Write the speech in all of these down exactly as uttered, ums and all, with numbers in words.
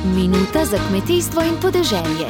Minuta za kmetijstvo in podeželje.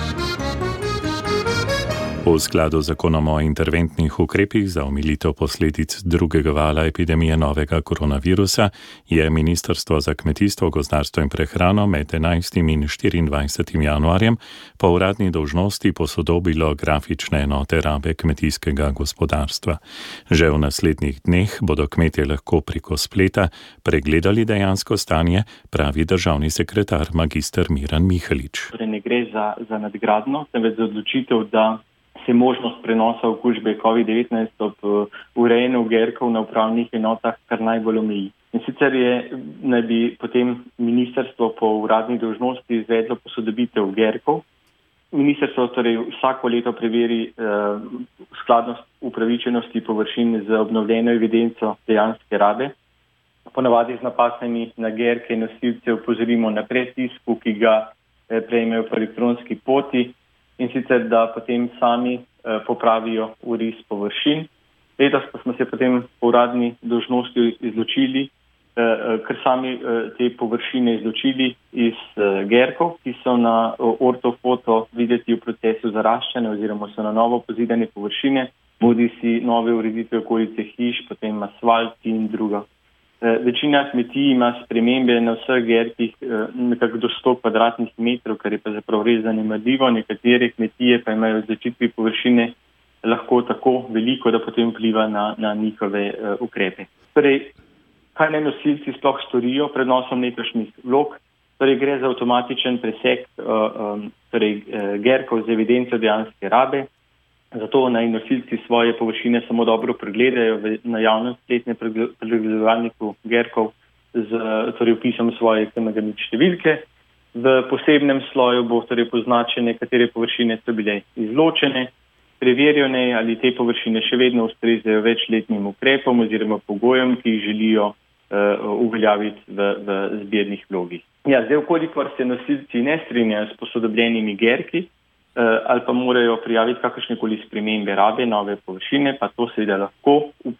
V skladu z zakonom o interventnih ukrepih za omilitev posledic drugega vala epidemije novega koronavirusa je Ministrstvo za kmetijstvo, gozdarstvo in prehrano med enajstim in štiriindvajsetim januarjem po uradni dolžnosti posodobilo grafične enote rabe kmetijskega gospodarstva. Že v naslednjih dneh bodo kmetje lahko preko spleta pregledali dejansko stanje, pravi državni sekretar magister Miran Mihalič. Torej ne gre za, za nadgradno, temveč za odločitev, da se možnost prenosa okužbe covid devetnajst ob urejanju gerkov na upravnih enotah kar najbolj omeji. In sicer je, naj bi potem ministrstvo po uradni dolžnosti izvedlo posodobitev gerkov. Ministrstvo torej vsako leto preveri eh, skladnost upravičenosti površin z obnovljeno evidenco dejanske rabe. Ponavadi z napakami na gerke in nosilce opozorimo na predtisku, ki ga eh, prejmejo po elektronski poti, in sicer, da potem sami eh, popravijo uris površin. Letos pa smo se potem po uradni dolžnosti izločili, eh, ker sami eh, te površine izločili iz eh, gerkov, ki so na ortofoto videti v procesu zaraščanja oziroma so na novo pozidane površine, bodi si nove ureditve okolice hiš, potem asfalt in druga. Večina kmetij ima spremembe na vseh gerkih nekako do sto kvadratnih metrov, kar je pa zapravo res zanemarljivo. Nekatere kmetije pa imajo v začetku površine lahko tako veliko, da potem vpliva na, na njihove uh, ukrepe. Torej, kaj naj nosilci sploh storijo pred nosom letošnjih vlog? Torej, gre za avtomatičen presek uh, um, torej, uh, gerkov z evidenco dejanske rabe. Zato naj nosilci svoje površine samo dobro pregledajo na javnem spletnem pregledovalniku gerkov z torej, opisom svoje K M G nič številke. V posebnem sloju bo torej poznačene, katere površine so bile izločene, preverjene, ali te površine še vedno ustrezajo večletnim ukrepom oziroma pogojem, ki jih želijo uh, uveljaviti v, v zbirnih vlogih. Ja, zdaj, okolikor se nosilci ne strinjajo s posodobljenimi gerki, ali pa morajo prijaviti kakršnekoli spremembe rabe nove površine, pa to seveda lahko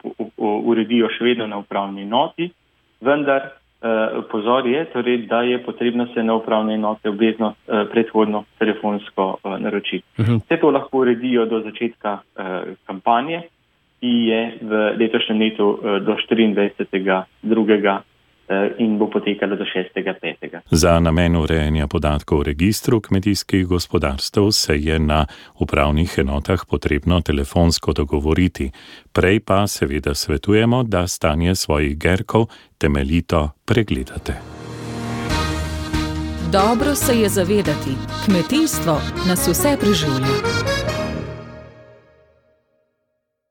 uredijo še vedno na upravni enoti, vendar pozor je, torej, da je potrebno se na upravne enote obvezno predhodno telefonsko naročiti. Vse to lahko uredijo do začetka kampanje, ki je v letošnjem letu do štiriindvajsetega drugega in bo potekala do šestega petega Za namen urejanja podatkov v registru kmetijskih gospodarstev se je na upravnih enotah potrebno telefonsko dogovoriti. Prej pa seveda svetujemo, da stanje svojih gerkov temeljito pregledate. Dobro se je zavedati, kmetijstvo nas vse preživlja.